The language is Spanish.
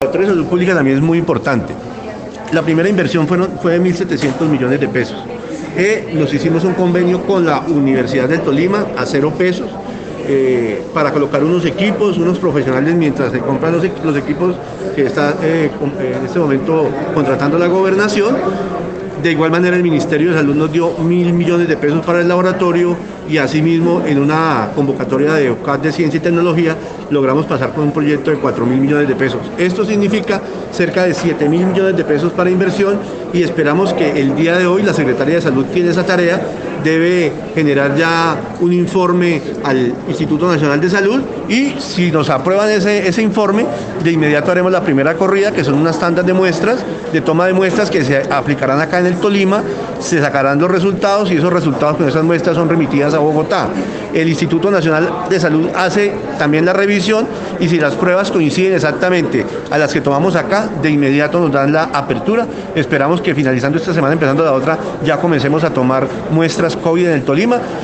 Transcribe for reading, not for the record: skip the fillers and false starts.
Laboratorio de Salud Pública también es muy importante. La primera inversión fue de 1.700 millones de pesos. Nos hicimos un convenio con la Universidad del Tolima a 0 pesos para colocar unos equipos, unos profesionales mientras se compran los equipos que está en este momento contratando la gobernación. De igual manera el Ministerio de Salud nos dio 1.000 millones de pesos para el laboratorio y asimismo en una convocatoria de OCAD de Ciencia y Tecnología logramos pasar con un proyecto de 4.000 millones de pesos. Esto significa cerca de 7.000 millones de pesos para inversión y esperamos que el día de hoy la Secretaría de Salud tiene esa tarea, debe generar ya un informe al Instituto Nacional de Salud y si nos aprueban ese informe, de inmediato haremos la primera corrida, que son unas tandas de muestras, de toma de muestras que se aplicarán acá en el Tolima, se sacarán los resultados y esos resultados con esas muestras son remitidas a Bogotá. El Instituto Nacional de Salud hace también la revisión y si las pruebas coinciden exactamente a las que tomamos acá, de inmediato nos dan la apertura. Esperamos que finalizando esta semana, empezando la otra, ya comencemos a tomar muestras COVID en el Tolima.